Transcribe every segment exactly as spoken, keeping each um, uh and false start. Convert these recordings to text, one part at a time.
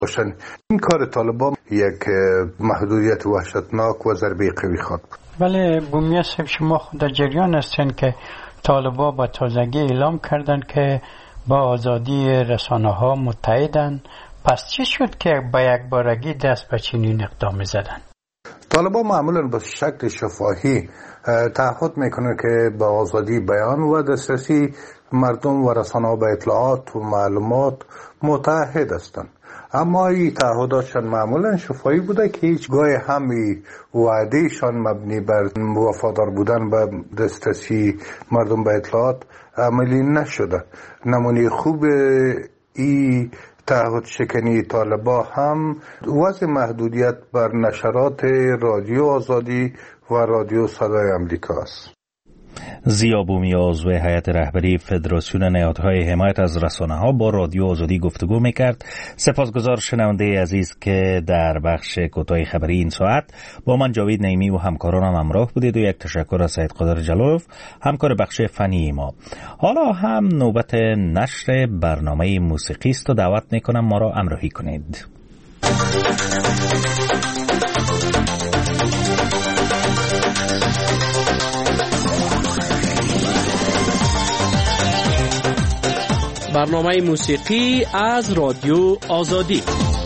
باشن. این کار طالبان یک محدودیت وحشتناک و ضربه قوی خواهد بود. ولی بومیا صاحب شما خود در جریان هستین که طالبان با تازگی اعلام کردن که با آزادی رسانه ها متحدن. پس چی شد که با یک بارگی دست به چنین اقدام زدن؟ طالبان معمولا به شکل شفاهی تعهد میکنه که با آزادی بیان و دسترسی مردم و رسانه ها به اطلاعات و معلومات متحد هستند. اما این تعهداتشان معمولا شفاهی بوده که هیچگاه همی وعدهشان مبنی بر وفادار بودن به دسترسی مردم به اطلاعات عملی نشده. نمونه خوب این تعهد شکنی طالبان هم وضع محدودیت بر نشرات رادیو آزادی و رادیو صدای امریکا است. ضیا بومی عضو هیئت رهبری فدراسیون نهادهای حمایت از رسانه‌ها با رادیو آزادی گفتگو می‌کرد. سپاسگزار شنونده عزیز که در بخش کوتاه خبری این ساعت با من جاوید نعیمی و همکارانم همراه بودید و یک تشکر از سید قادر جلالوف همکار بخش فنی ما. حالا هم نوبت نشر برنامه موسیقی است و دعوت می‌کنم ما را همراهی کنید. برنامه موسیقی از رادیو آزادی.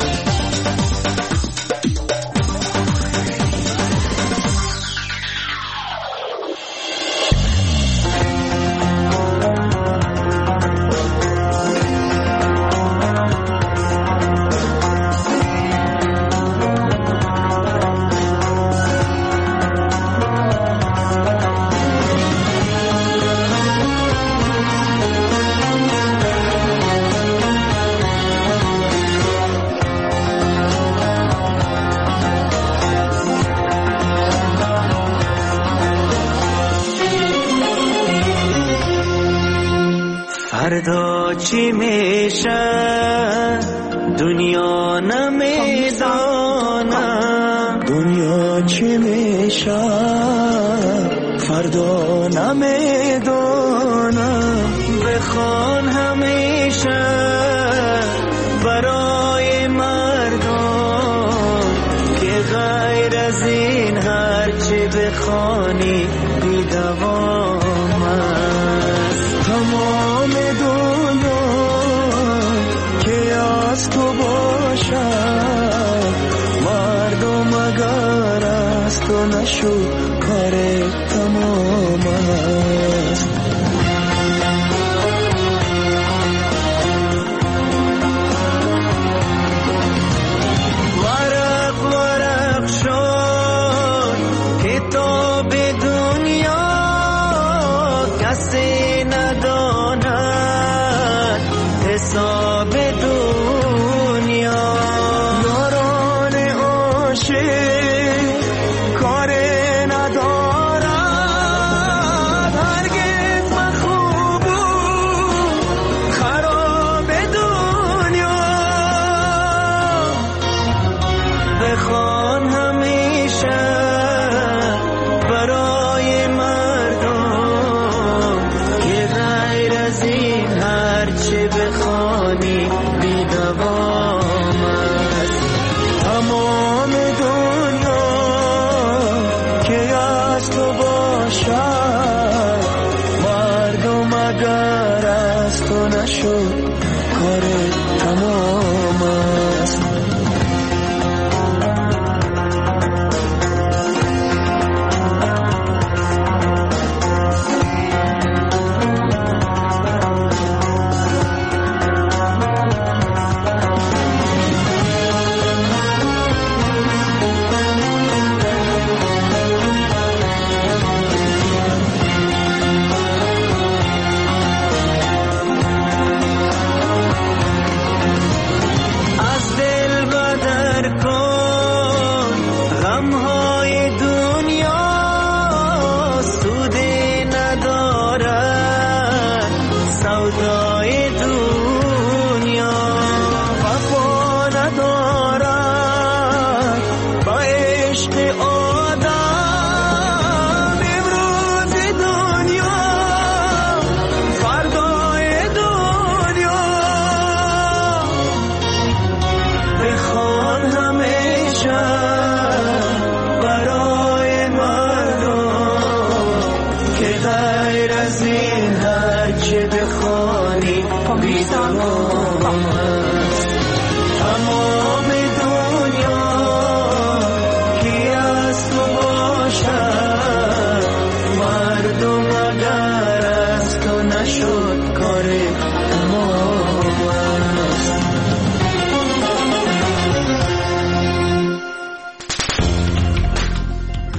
فردا چی میشه دنیا نمیدانم، دنیا چی میشه فردا نمیدانم. بخوان همیشه برای مردم که غیر از این هرچی بخوانی بیدوام است. تمام دنیا که از تو باشد، مردم اگر از تو نشو کار تمام است. ورق ورق شد کتاب دنیا، کسی نداند حساب دنیا. یاران عاشق کار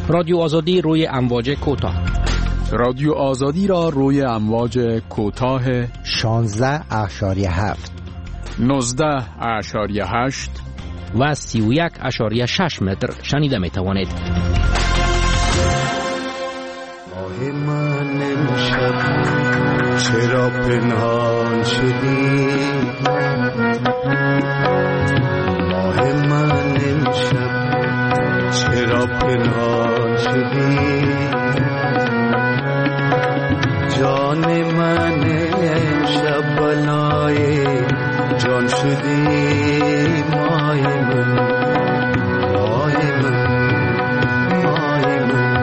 رادیو آزادی روی امواج کوتاه. رادیو آزادی را روی امواج کوتاه شانزده اشاری هفت، نوزده اشاری هشت و سی و یک اشاری شش متر شنیده می توانید. ماه من امشب چرا پنهان شدی؟ ماه من امشب چرا پنهان شدی؟ جان من امشب بلای جان شدی. ماه من ماه من ماه من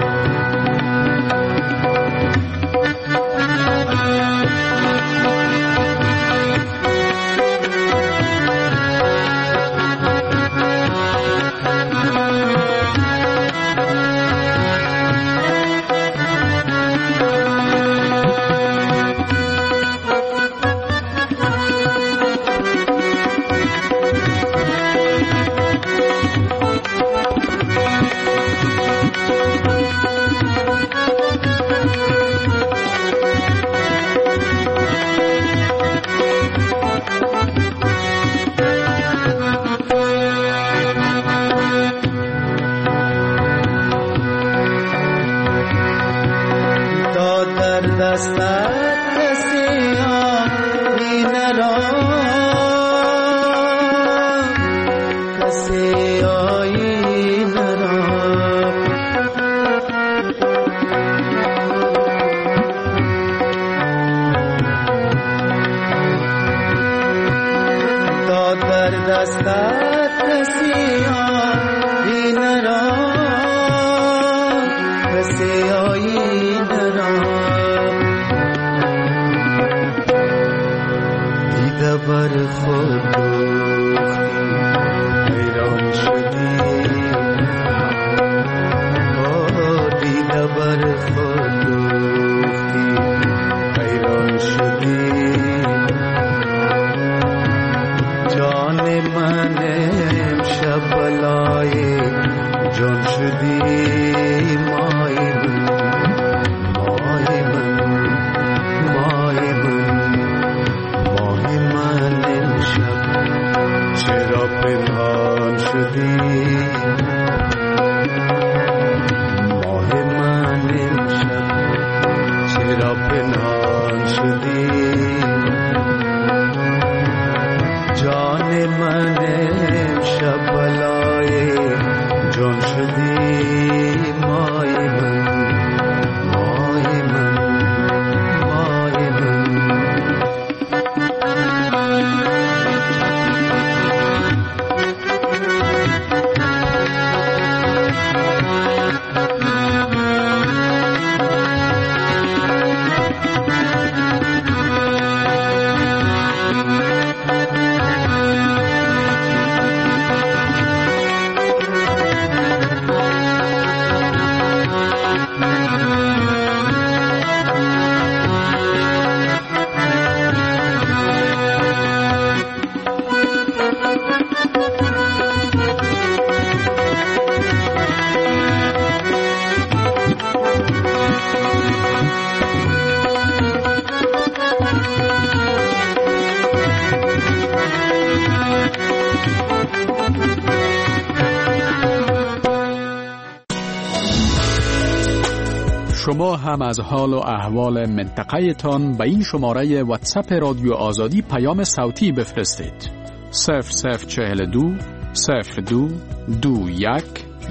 شما هم از حال و احوال منطقه تان به این شماره واتساپ رادیو آزادی پیام صوتی بفرستید. صفر صفر چهل دو صفر دو دو یک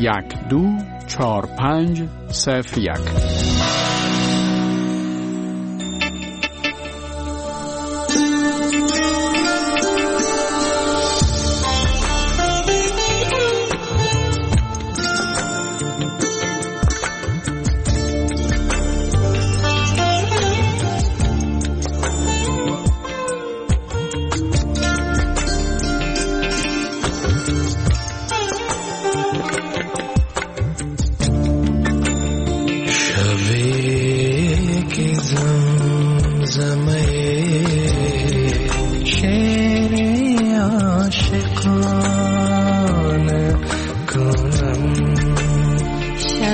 یک دو چهار پنج صفر یک. شب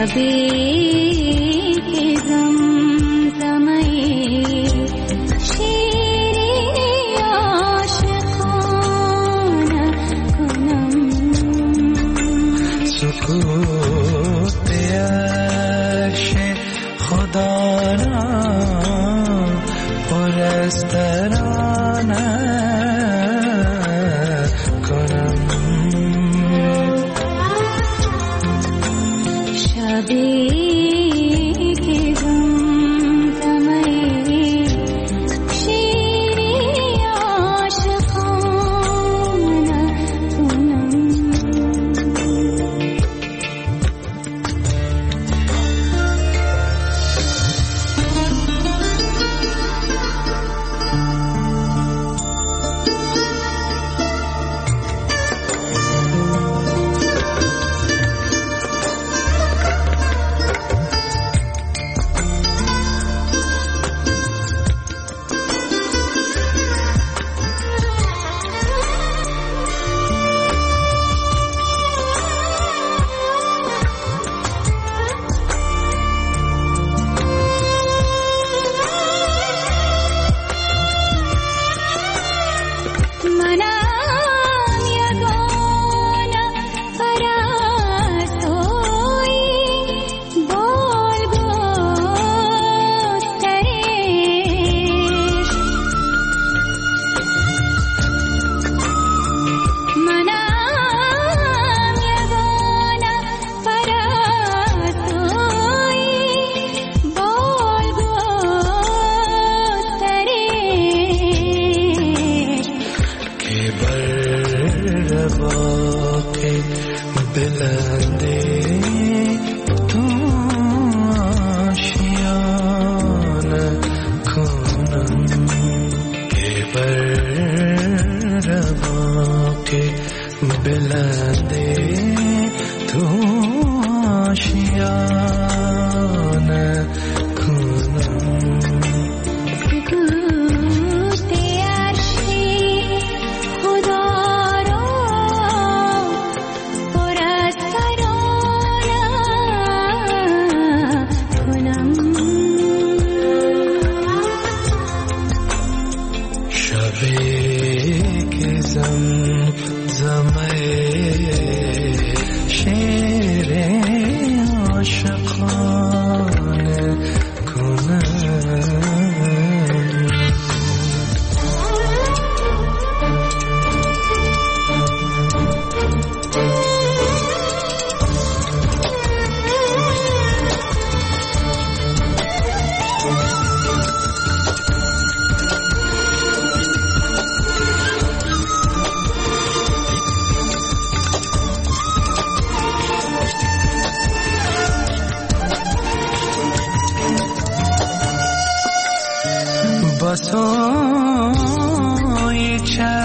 بسای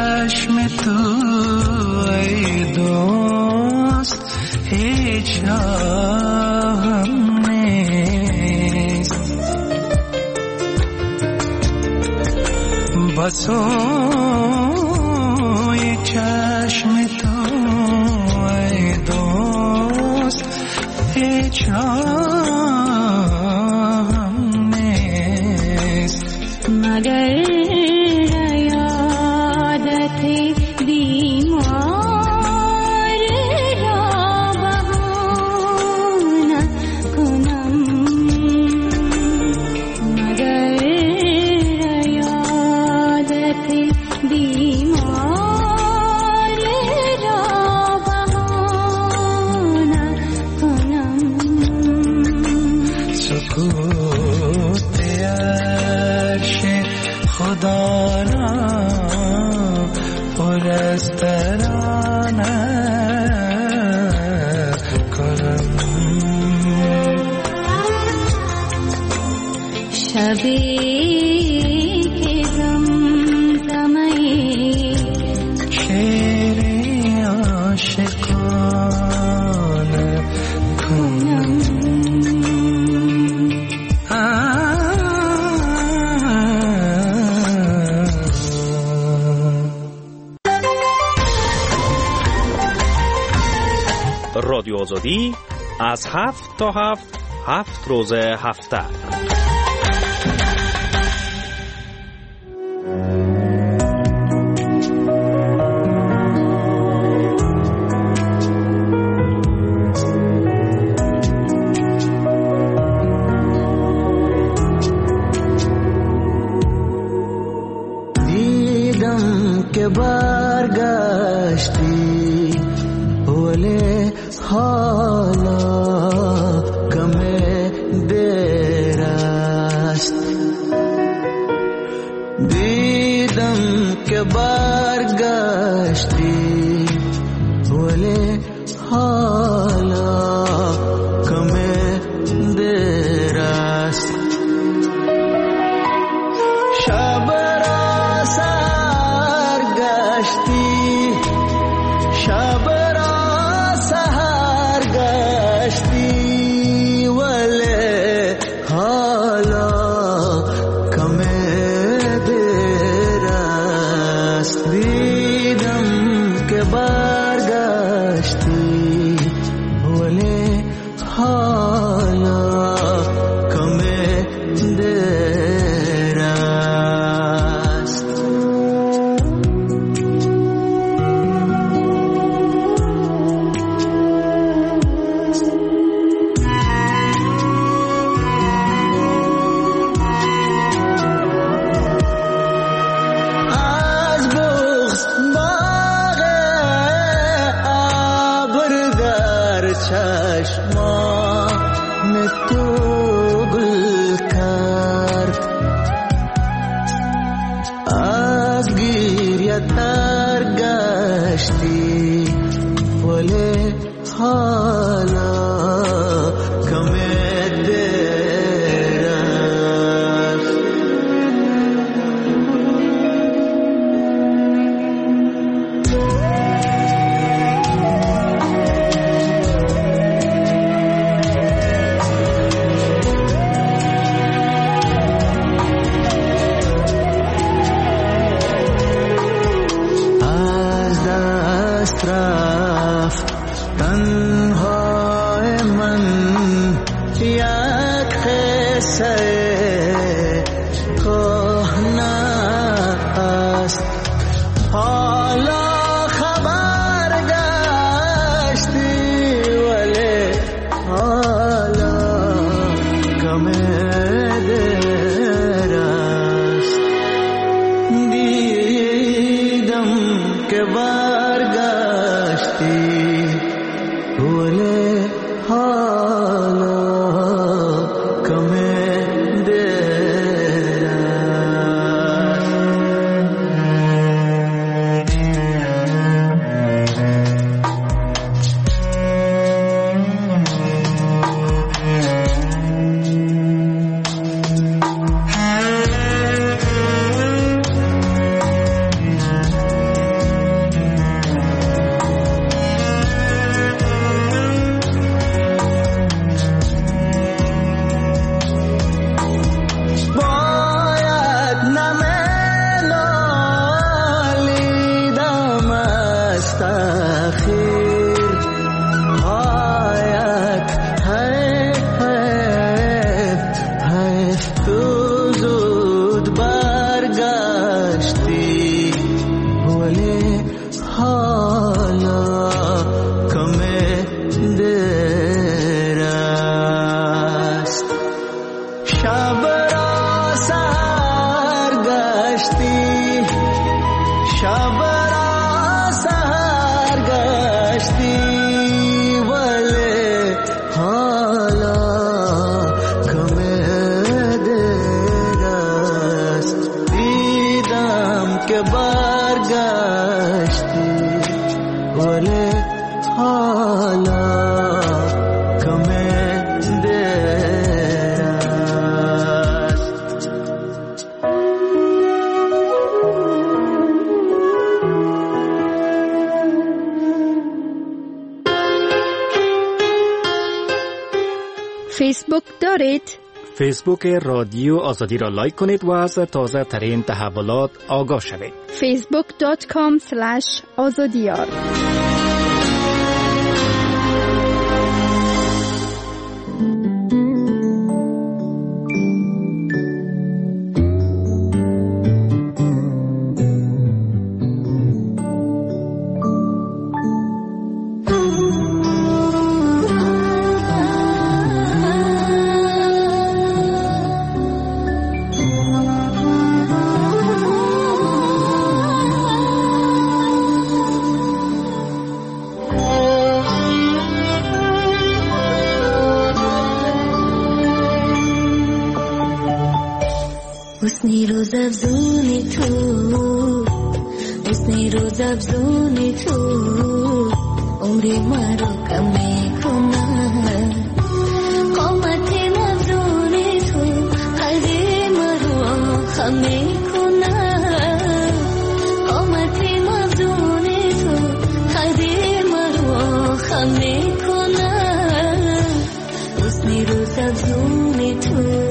چشم تو ای دوست هیچ راهم نیست، بسای چشم تو ای دوست هیچ راهم نیست، مگر یادت بیمار را بهانه کنم، مگر یادت بیمار را بهانه کنم. سکوت عرش خدا را پر از ترانه کنم، شبی که زمزمه شعر عاشقانه کنم. رادیو آزادی از هفت تا هفت، هفت روز هفته. دیدم که برگشتی ولی حالا کم دیر است. دیدم که برگشتی ولی حالا کم دیر است. شب را سحر گشتی، شب را سحر گشتی ولی حالا کم دیر است. دیدم که برگشتی ولی حالا کم دیر است. از بغض باغ ابر در چشمان تو گل کرد. از گریه تر گشتی ولی حالا کم دیر است. از دست رفت تنهای من یک قصه کهنه است. حالا خبر گشتی ولی حالا کم دیر است. دیدم که برگشتی ولی حالا کم دیر است. باید نمی‌نالیدم از تأخیر. باید حیف حیف حیف تو زود برگشتی ولی حالا کم دیر است. شب را سحر گشتی، شب را سحر گشتی ولی حالا کم دیر است. دیدم که برگشتی ولی حالا کم دیر است. فیسبوک دارید؟ فیسبوک رادیو آزادی را لایک کنید و از تازه ترین تحولات آگاه شوید. فیسبوک دات کام اسلش آزادیار. روز افزونی تو، حسن روز افزونی تو، عمری مرا کم میکنه. قامت افزونی تو، قلبی مرا خم میکنه. قامت افزونی تو، قلبی مرا خم میکنه. حسن روز افزونی تو.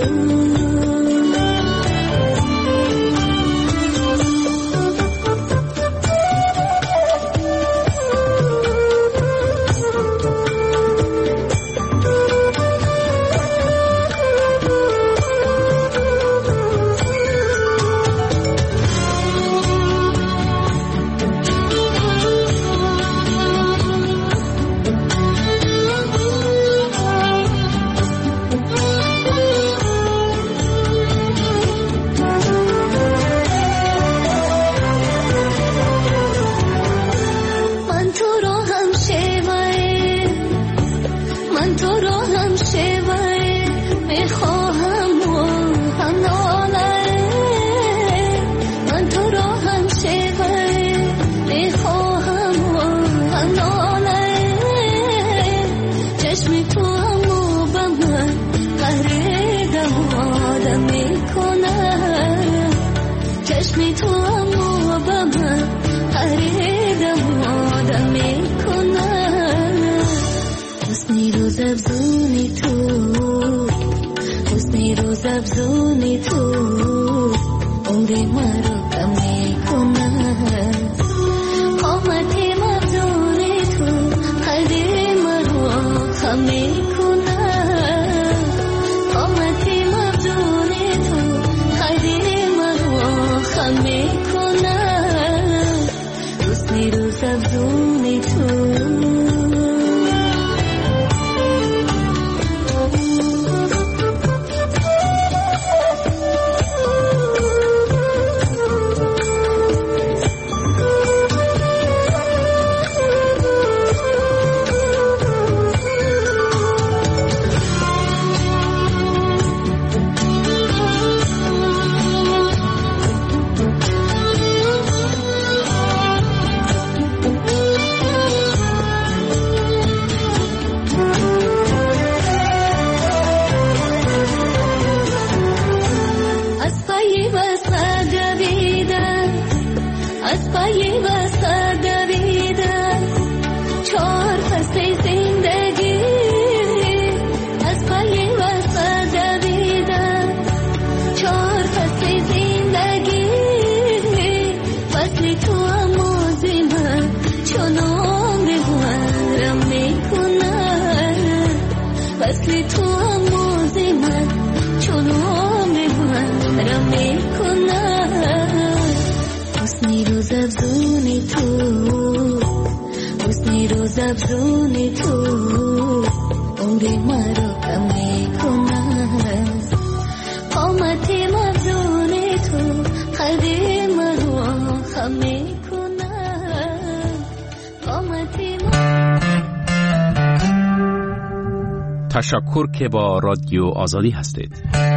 تشکر که با رادیو آزادی هستید.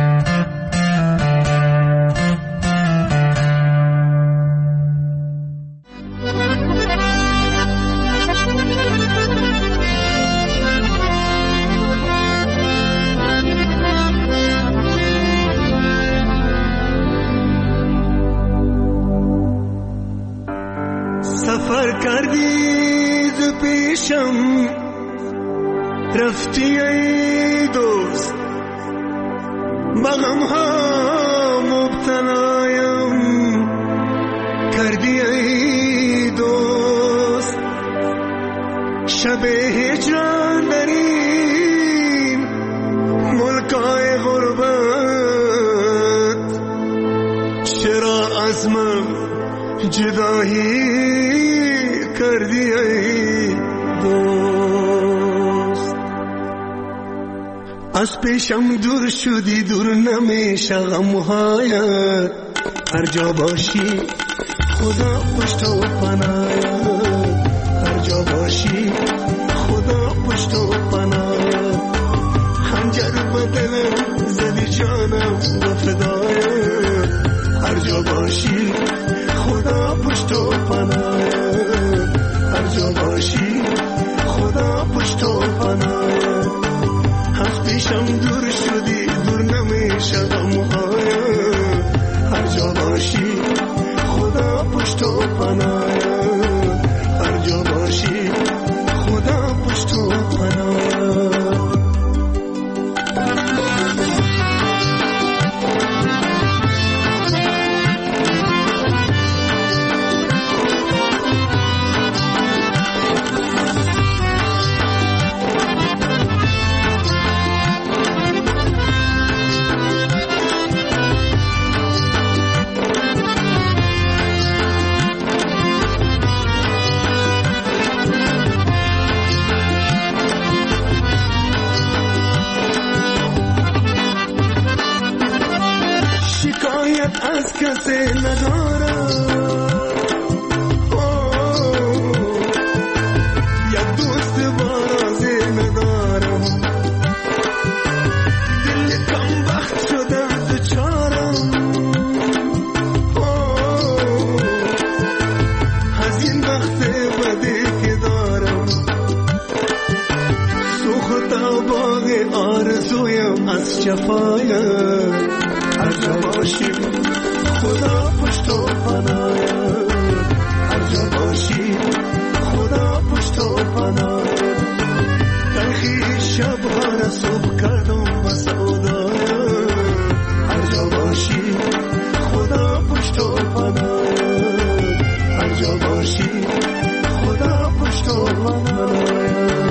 سفر کردید پیشم رفتی ای دوست، بغم ها مبتلایم کردی ای دوست. شب هجران در این ملکای غربت، چرا از من جدایی کردی ای دوست. از پیشم دور شدی، دور نمیشه غمهایت، هر جا باشی خدا پشت و پناهت، هر جا باشی خدا پشت و پناهت. خنجر بدلم زدی جانم و فدایت، هر باشی خدا پشت و پناه. هفتیشم دور شدی دور نمیشه غمهای، هر جا باشی خدا پشت و پناه. هر جا باشی خدا پشت و پناه. از کسی ندارم، یک دوست بازی ندارم، دل کم وقت شده دوچارم. از این وقت بدی که دارم، سوخت باغ آرزویم از شفایم. هر جا باشی خدا پشت و پناه. هر جا باشی خدا پشت و پناه. تلخی شبها را صبح کردم با سودای. هر جا باشی خدا پشت و پناه. هر جا باشی خدا پشت و پناه.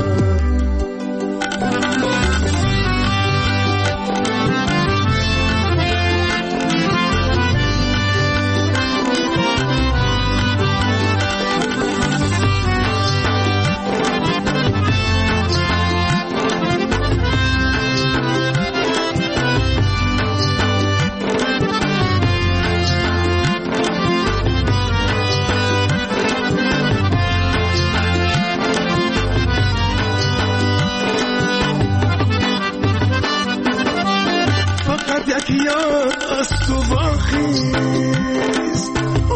یاد از تو باخیست،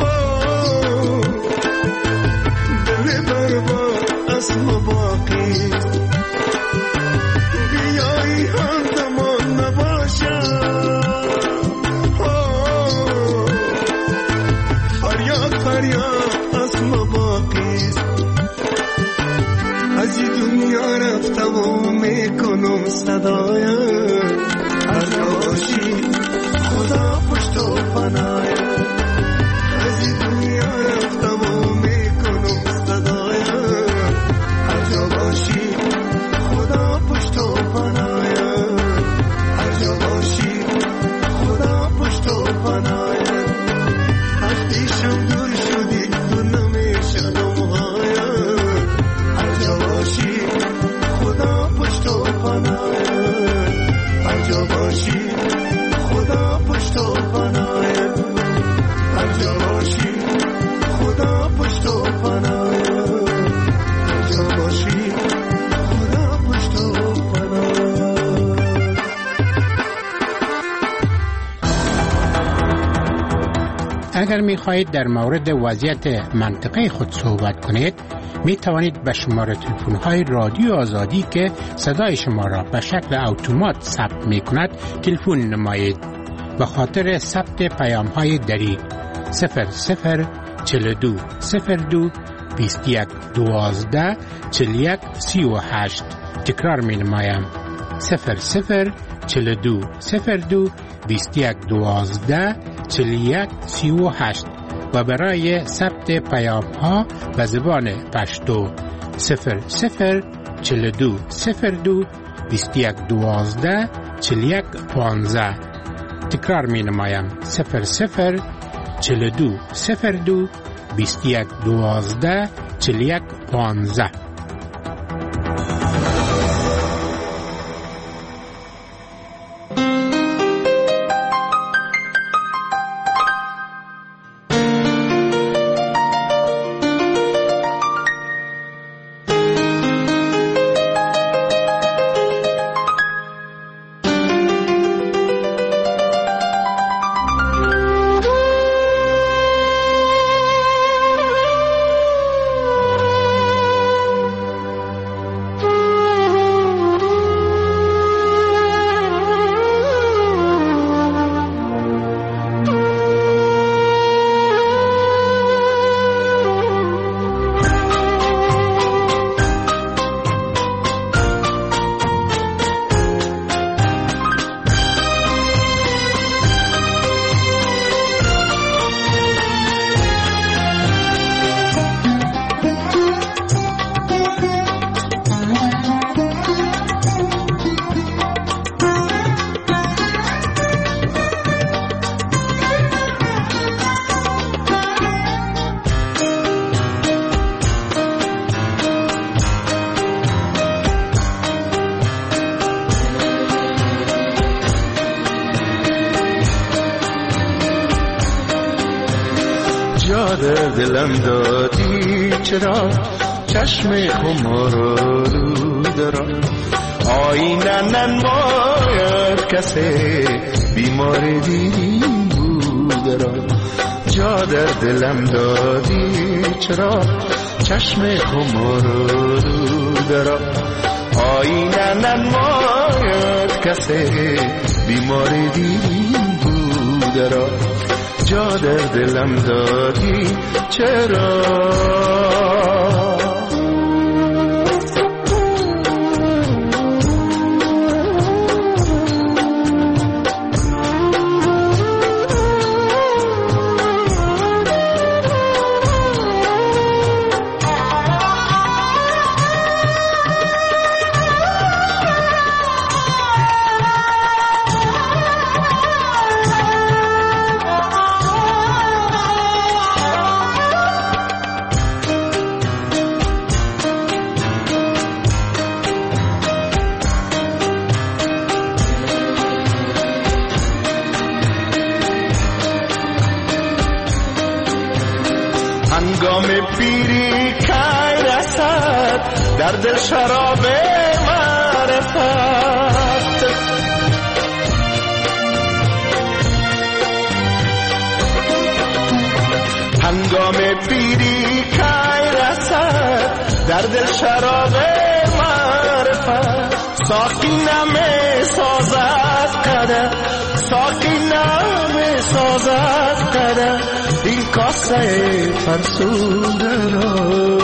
دل برباد از ما باقیست. بیایی همزمان نباشم، فریاد فریاد از ما باقیست. از این دنیا رفتم و میکنم صدایم. هر جا باشی خدا پشت و پناه. از این دنیا رفتم و میکنم صدایم. هر جا باشی خدا پشت و پناه. هر جا باشی خدا پشت و پناه. هفتیشم دور شدی دور نمیشه غمهایم. هر جا باشی خدا پشت و پناه. هر جا باشی خدا پشت و پناه. هر جا باشی خدا پشت و پناه. هر جا باشی خدا پشت و پناه. اگر می خواهید در مورد وضعیت منطقه خود صحبت کنید، می توانید به شماره تلفن های رادیو آزادی که صدای شما را به شکل اتومات ثبت می کند تلفن نمایید. به خاطر ثبت پیام های دریغ صفر صفر چهل و دو صفر دو بیست و یک دوازده چهل و یک سی و هشت. تکرار می نمایم صفر صفر چهل و دو صفر دو بیست و یک دوازده چهل و یک سی و هشت. و برای ثبت پیام ها به زبان پشتو صفر صفر چهل و دو صفر دو بیست و یک دوازده چهل و یک پانزده. تکرار می نمایم صفر صفر چهل و دو صفر دو بیست و یک دوازده چهل و یک پانزده. در دلم دادی چرا چشم خمارالود را آینه ننماید کسی بیمار دیرین بود را جا در دلم دادی چرا چشم خمارالود را آینه ننماید کسی بیمار دیرین بود را جا در دلم دادی چرا در دل شراب معرفت هنگام پیری کی رسد در دل شراب معرفت ساقی نمی سازد قدر ساقی نمی سازد قدر این کاسه فرسوده را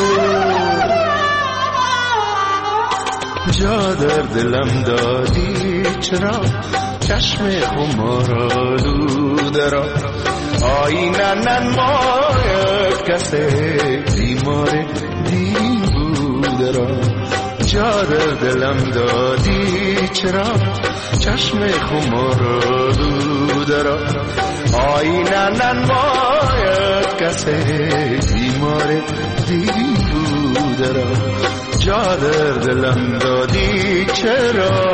جا در دلم دادی چرا چشم خمارالود را آینه ننماید کسی بیمار دین بود را جا در دلم دادی چرا چشم خمارالود را آینه ننماید کسی بیمار دین بود را جا در دلم دادی چرا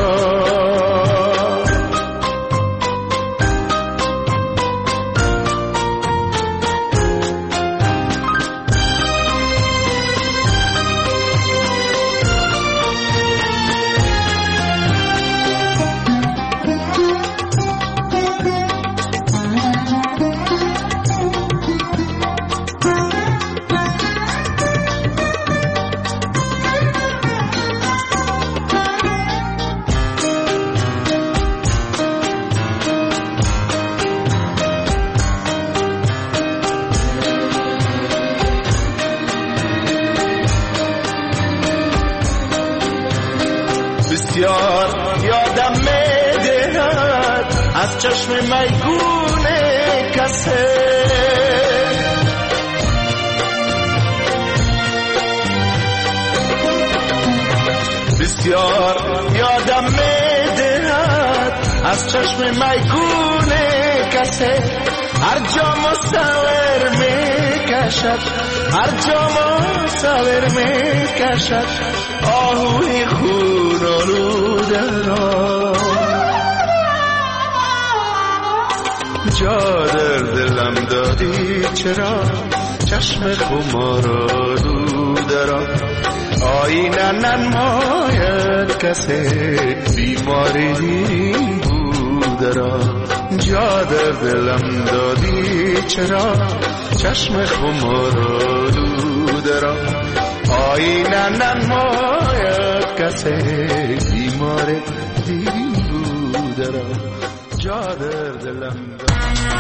یادم میدهد از چشم میگون کسی بسیار یادم میدهد از چشم میگون کسی هر جا مصور میکشد هر جا مصور میکشد آهوی خون آلوده را جا در دلم دادی چرا چشم خمار آلوده را آینه ننماید کسی بیماری بوده را جا در دلم دادی چرا چشم خمار آلوده را آینه ننماید کسی بیمار دیری بوده را جا در دلم دادی.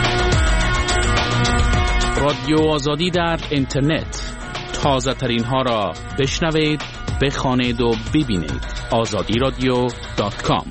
رادیو آزادی در اینترنت تازه ترین ها را بشنوید، بخوانید و ببینید. آزادی رادیو دات کام.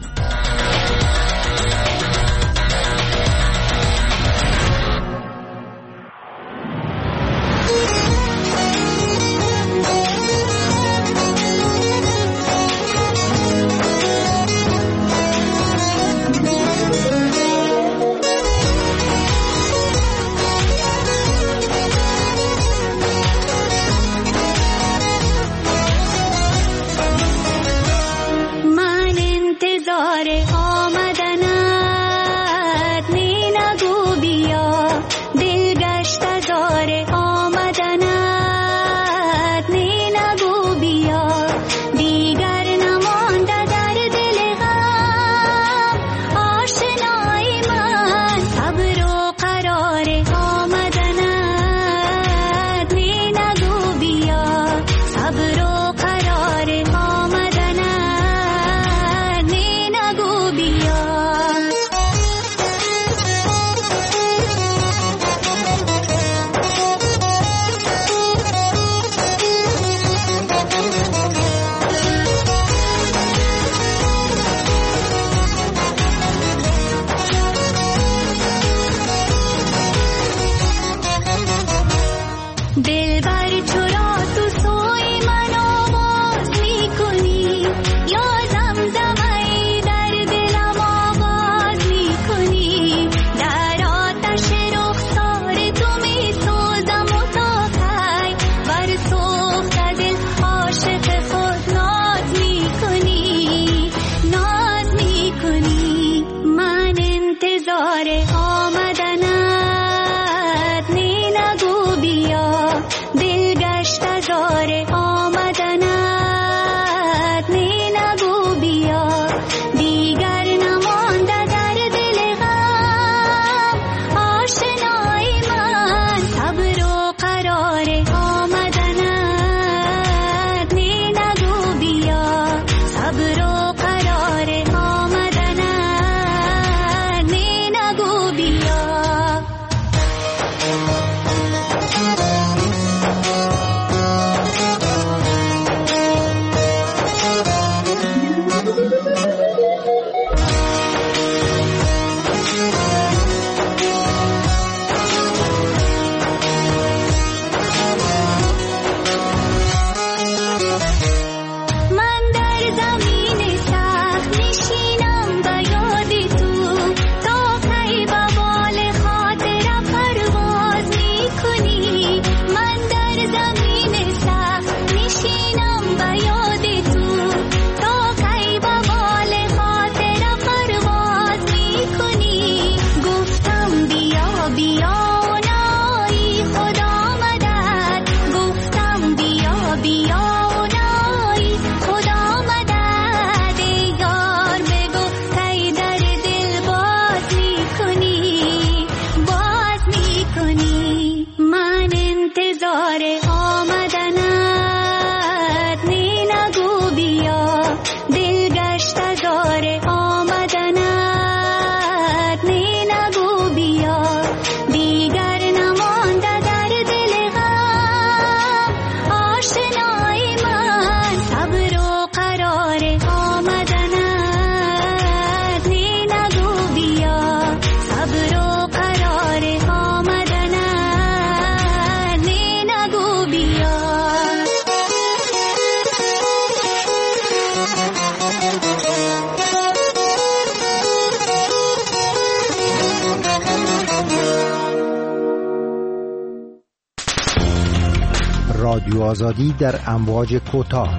رادیو آزادی در امواج کوتاه.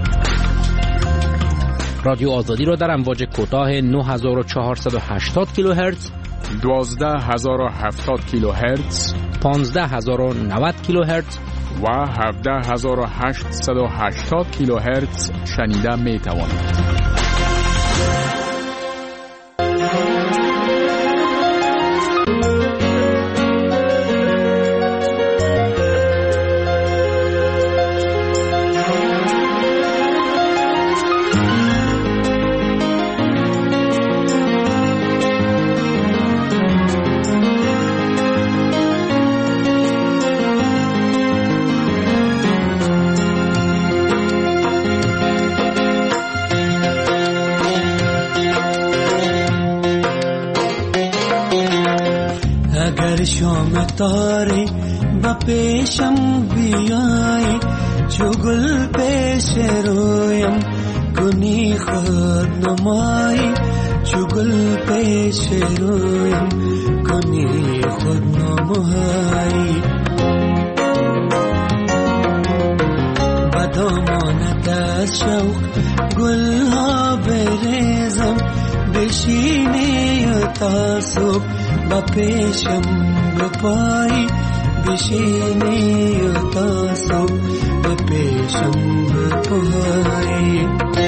رادیو آزادی را در امواج کوتاه نه هزار و چهارصد و هشتاد کیلوهرتز، دوازده هزار و هفتاد کیلوهرتز، پانزده هزار و نود کیلوهرتز و هفده هزار و هشتصد و هشتاد کیلوهرتز شنیده می توانید. شام تاری با پیشم بیایی، چگل پیش رویم کنی خود نمایی، چگل پیش رویم کنی خود نمایی. با دامانت از شوق گل ها بریزم، بشینی تا صبح با پیشم بپایی، بشینی تا صبح با پیشم بپایی.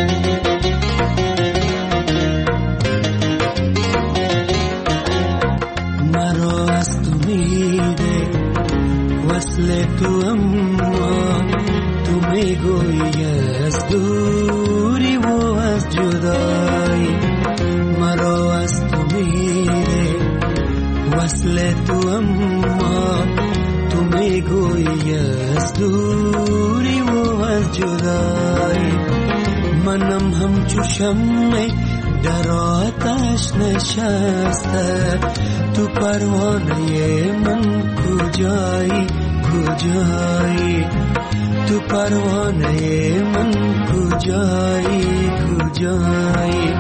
مرا از تو میده وصل تو، اما تو میگویی از دوری و از جدایی. مرا از تو میده وصل تو، اما تو میگویی از دوری و از جدایی. منم همچو شمع در آتش نشسته، تو پروانه من کجایی کجایی، تو پروانه من کجایی کجایی.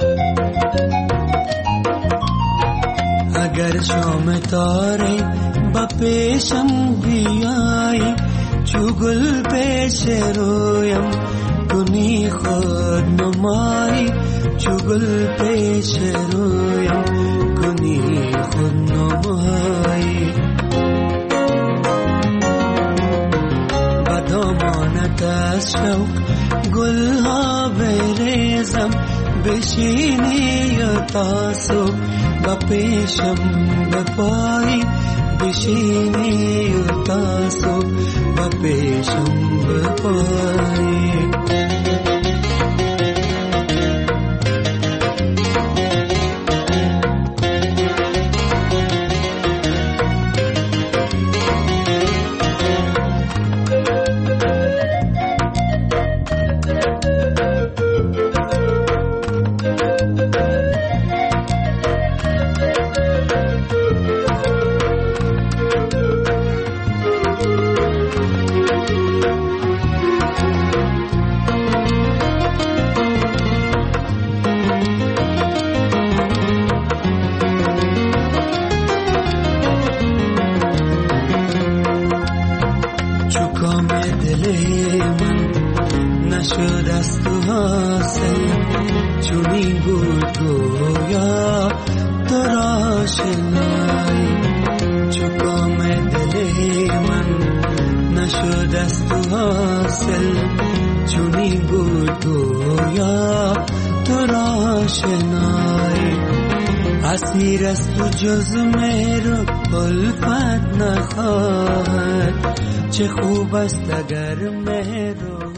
اگر شام تاره با پیشم بیایی، چگل پیش رویم کنی خود نمایی، چگل پیش رویم کنی خود نمایی. با دامانت از شوق گل ها بریزم، بشینی تا صبح با پیشم بپایی، بشینی تا صبح با پیشم بپایی. نشد از تو حاصل چونین بود گویا تو را شنای چو کام دل من نشد از تو حاصل چونین بود گویا تو را شنای اسیر از تو جز مهر و الفت نخواهد چه خوب است اگر مهر